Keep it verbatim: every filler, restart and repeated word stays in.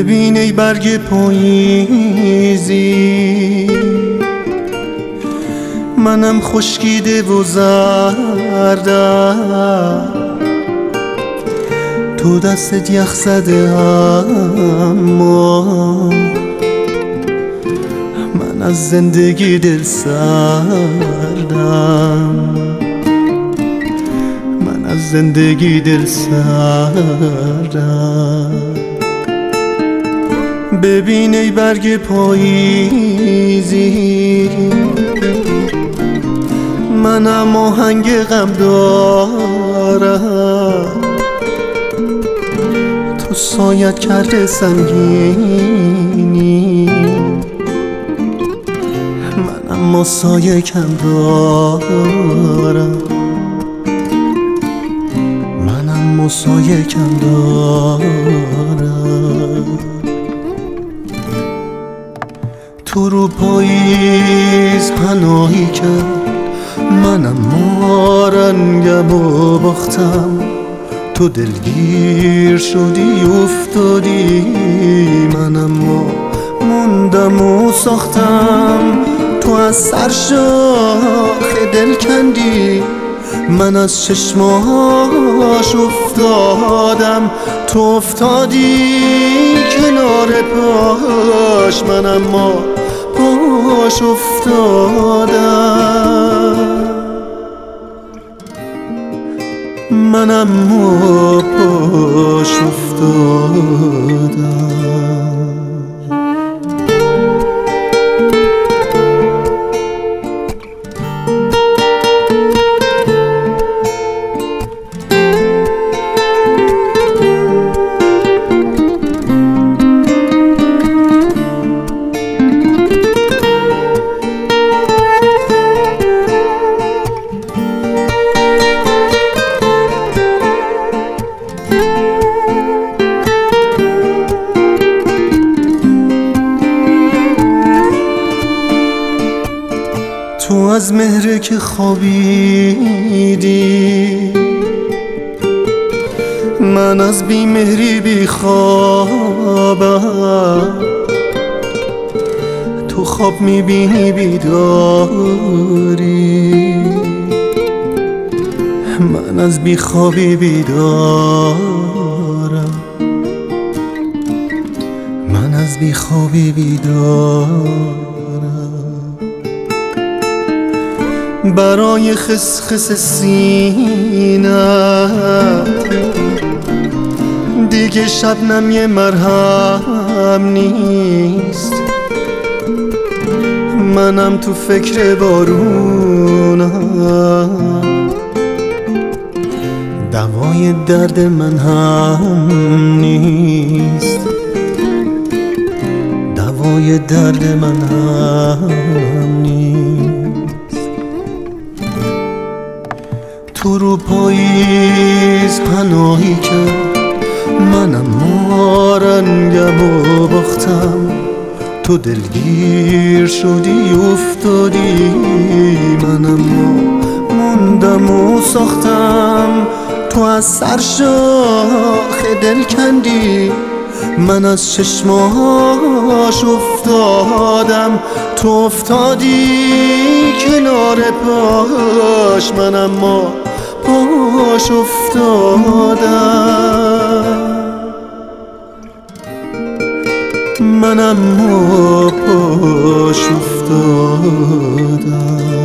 ببین ای برگ پاییزی، منم خشکیده و زردم، تو دستت یخ زده اما من از زندگی دل سردم، من از زندگی دل سردم. ببین ای برگ پاییزی، منم آهنگ غم دارم، تو سایت کرده سنگینی، من اما سایه کم دارم، من اما سایه کم دارم. تو رو پاییز پناهی کرد، منم ما رنگم و باختم، تو دلگیر شدی افتادی، منم ما موندم و ساختم. تو از سر شاخ دل کندی، من از چشماش افتادم، تو افتادی کنار پاش، من اما پاش افتادم، من اما پاش افتادم. تو از مهر که خوابیدی، من از بی مهری بی خوابم، تو خواب میبینی بیداری، من از بی خوابی بیدارم، من از بی خوابی بیدارم. برای خسخس سینت دیگه شبنم یه مرهم نیست، منم تو فکر بارونم، دوای درد من هم نیست، دوای درد من هم نیست. تو رو پاییز پناهی کرد، منم ما رنگم و باختم، تو دلگیر شدی افتادی، منم موندم و ساختم. تو از سر شاخ دل کندی، من از چشماش افتادم، تو افتادی کنار پاش، من اما پاش افتادم، من اما پاش افتادم.